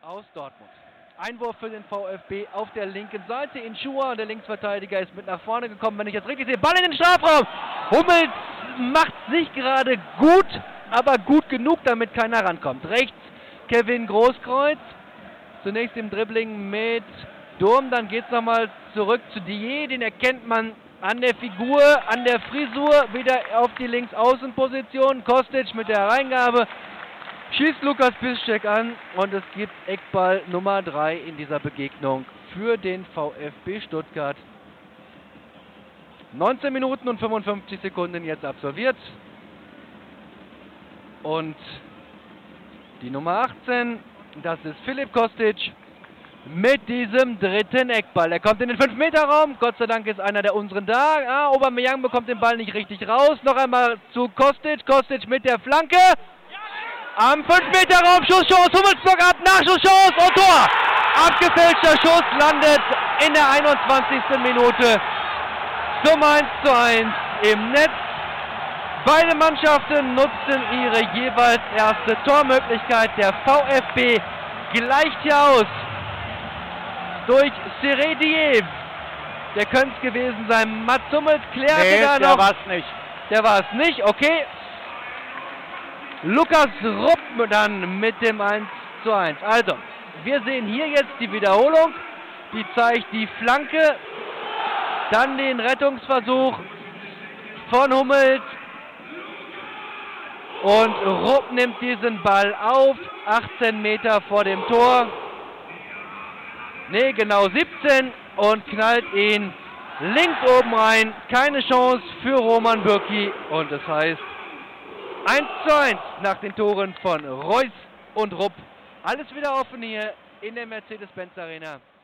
aus Dortmund. Einwurf für den VfB auf der linken Seite. Inchua, der Linksverteidiger, ist mit nach vorne gekommen, wenn ich das richtig sehe. Ball in den Strafraum. Hummels macht sich gerade gut, aber gut genug, damit keiner rankommt. Rechts Kevin Großkreuz. Zunächst im Dribbling mit Durm, dann geht es nochmal zurück zu Dier. Den erkennt man an der Figur, an der Frisur, wieder auf die Linksaußenposition. Kostic mit der Hereingabe. Schießt Lukas Piszczek an und es gibt Eckball Nummer 3 in dieser Begegnung für den VfB Stuttgart. 19 Minuten und 55 Sekunden jetzt absolviert. Und die Nummer 18, das ist Filip Kostic mit diesem dritten Eckball. Er kommt in den 5-Meter-Raum. Gott sei Dank ist einer der unseren da. Aubameyang bekommt den Ball nicht richtig raus. Noch einmal zu Kostic. Kostic mit der Flanke. Am 5-Meter-Raum, Schusschance, Hummels Block ab, Nachschusschance und Tor! Abgefälschter Schuss landet in der 21. Minute zum 1:1 im Netz. Beide Mannschaften nutzen ihre jeweils erste Tormöglichkeit. Der VfB gleicht hier aus durch Seredier. Der könnte es gewesen sein. Mats Hummels klärte da noch. Der war es nicht. Der war es nicht, okay. Lukas Rupp dann mit dem 1:1. Also, wir sehen hier jetzt die Wiederholung. Die zeigt die Flanke. Dann den Rettungsversuch von Hummels. Und Rupp nimmt diesen Ball auf. 18 Meter vor dem Tor. Ne, genau 17. Und knallt ihn links oben rein. Keine Chance für Roman Bürki. Und das heißt 1:1 nach den Toren von Reus und Rupp. Alles wieder offen hier in der Mercedes-Benz Arena.